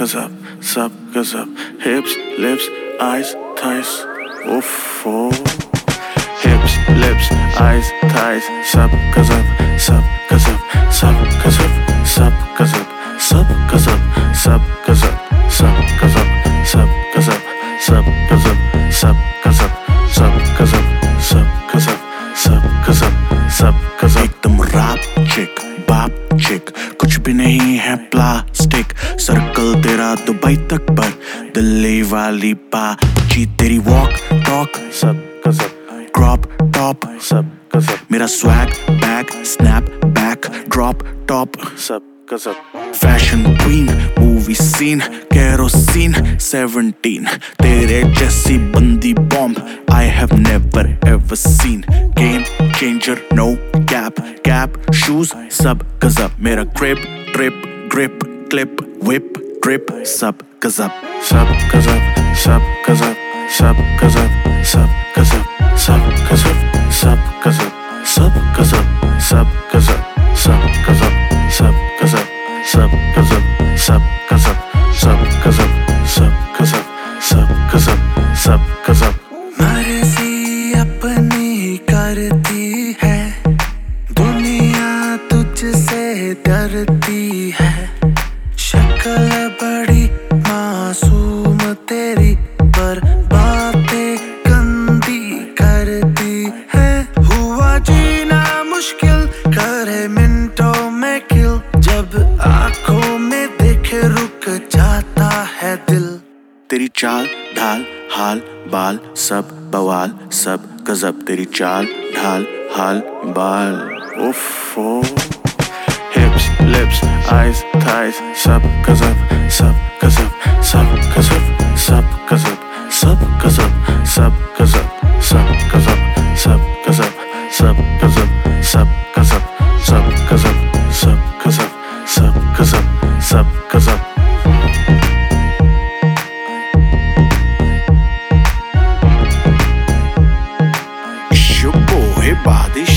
gazab, sab gazab. Hips, lips, eyes, thighs. Oof, oh. Hips, lips, eyes, thighs. Sab gazab, sab gazab, sab gazab, sab gazab, sab gazab, sab gazab, sab gazab, sab gazab, sab gazab, sab gazab, sab gazab, sab gazab, sab gazab, sab गजब. एकदम rap चिक, बाप चिक, कुछ भी नहीं है plastic. Circle तेरा दुबई तक पर दिल्ली वाली बाजी. तेरी वॉक टॉक सब गजब. क्रॉप टॉप सब गजब. मेरा swag bag snap back drop top सब गजब. Fashion queen movie scene kerosene 17. तेरे जैसी बंदी bomb I have never ever seen. Game changer no cap shoes सब गजब. मेरा grip drip grip clip whip drip सब गजब. सब गजब, सब गजब, सब गजब, सब गजब, सब गजब, सब गजब, सब गजब, सब गजब, सब गजब, सब गजब, सब गजब, सब गजब, सब गजब, सब गजब, सब गजब, सब गजब. मर्जी अपनी करती है, दुनिया तुझसे डरती है. शक्ल बड़ी मासूम तेरी पर बातें गंदी करती है. हुआ जीना मुश्किल करे मिनटों में किल. जब आंखों में देखे रुक जाता है दिल. तेरी चाल ढाल हाल बाल सब बवाल सब गजब. तेरी चाल ढाल हाल बाल. उफ़ो. हिप्स लिप्स आइज थाइज सब गजब, सब गजब, सब गजब, सब गजब, सब गजब, सब गजब, सब गजब, सब गजब, सब गजब, सब गजब, सब गजब, सब गजब, सब गजब, सब गजब. बादिश